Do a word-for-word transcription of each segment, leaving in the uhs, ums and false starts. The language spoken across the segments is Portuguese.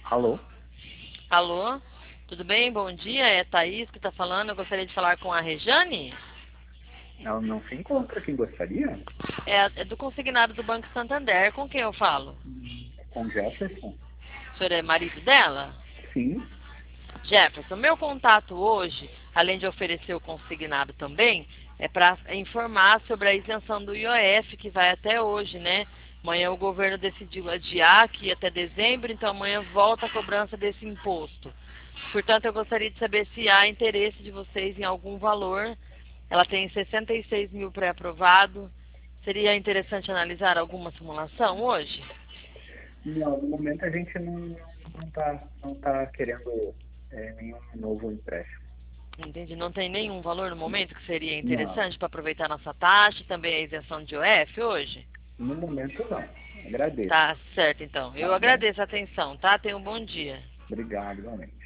Alô? Alô? Tudo bem? Bom dia. É Thaís que está falando. Eu gostaria de falar com a Rejane. Ela não se encontra. Quem gostaria? É, é do consignado do Banco Santander. Com quem eu falo? Hum, Com Jefferson? O senhor é marido dela? Sim. Jefferson, meu contato hoje, além de oferecer o consignado também, é para informar sobre a isenção do I O F, que vai até hoje, né? Amanhã o governo decidiu adiar que ia até dezembro, então amanhã volta a cobrança desse imposto. Portanto, eu gostaria de saber se há interesse de vocês em algum valor. Ela tem sessenta e seis mil pré-aprovado. Seria interessante analisar alguma simulação hoje? Não, no momento a gente não não tá, não tá querendo é, nenhum novo empréstimo. Entendi. Não tem nenhum valor no momento que seria Não. interessante para aproveitar nossa taxa e também a isenção de I O F hoje? No momento não. Agradeço. Tá certo, então. Eu Tá bom? agradeço a atenção, tá? Tenha um bom dia. Obrigado, igualmente.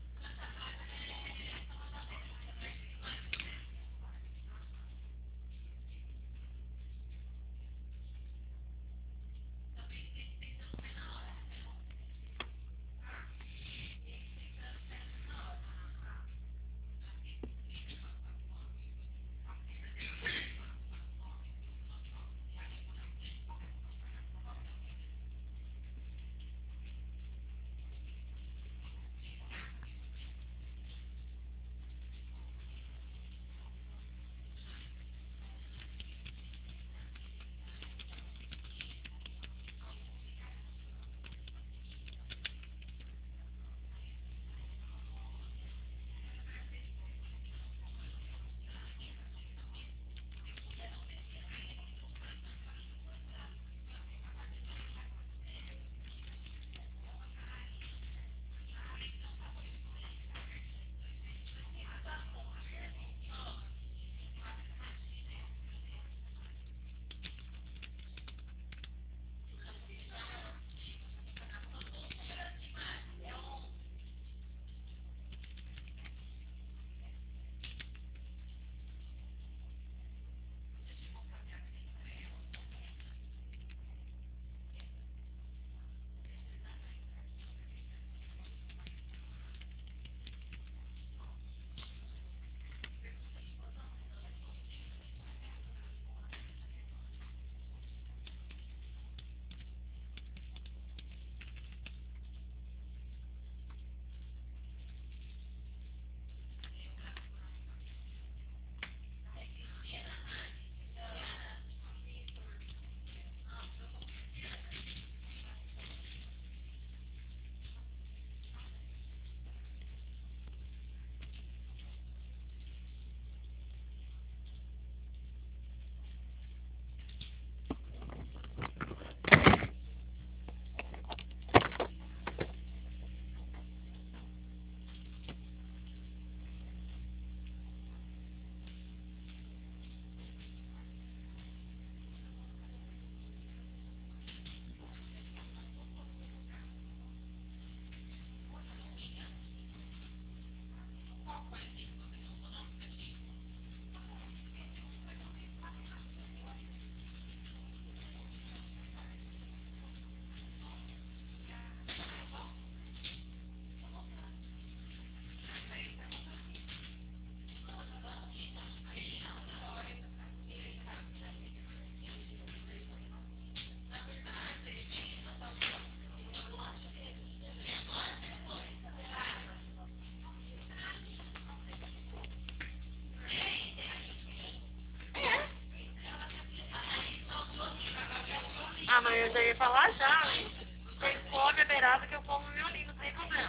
Ah, mas eu já ia falar já. Tem fome a beirada que eu como meu ninho, não tem problema.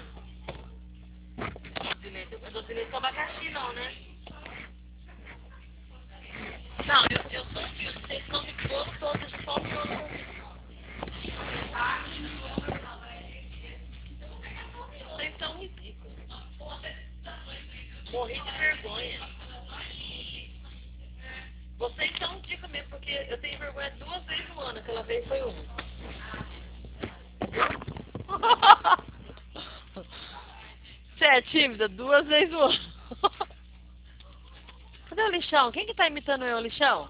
Doce de leite, doce de leite com abacaxi não, né? Não, eu, eu sou filho, vocês comem bolo todos, eu como todos. Vocês são ridículos. Morri de vergonha. Vocês são ridículos mesmo, porque eu tenho vergonha duas vezes no ano, aquela vez foi uma. Você é tímida duas vezes no ano. Cadê o lixão? Quem que tá imitando eu, lixão?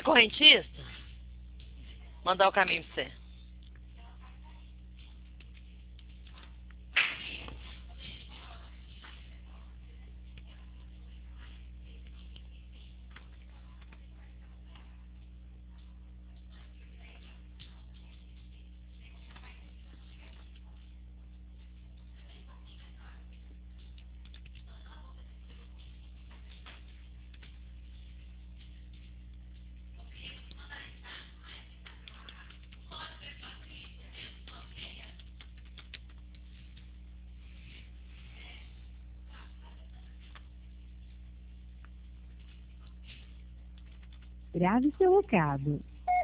correntista? Mandar o caminho pra você. Grave seu recado.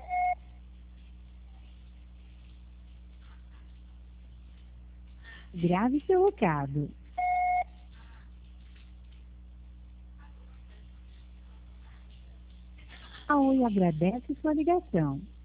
Grave seu recado. A Oi agradece sua ligação.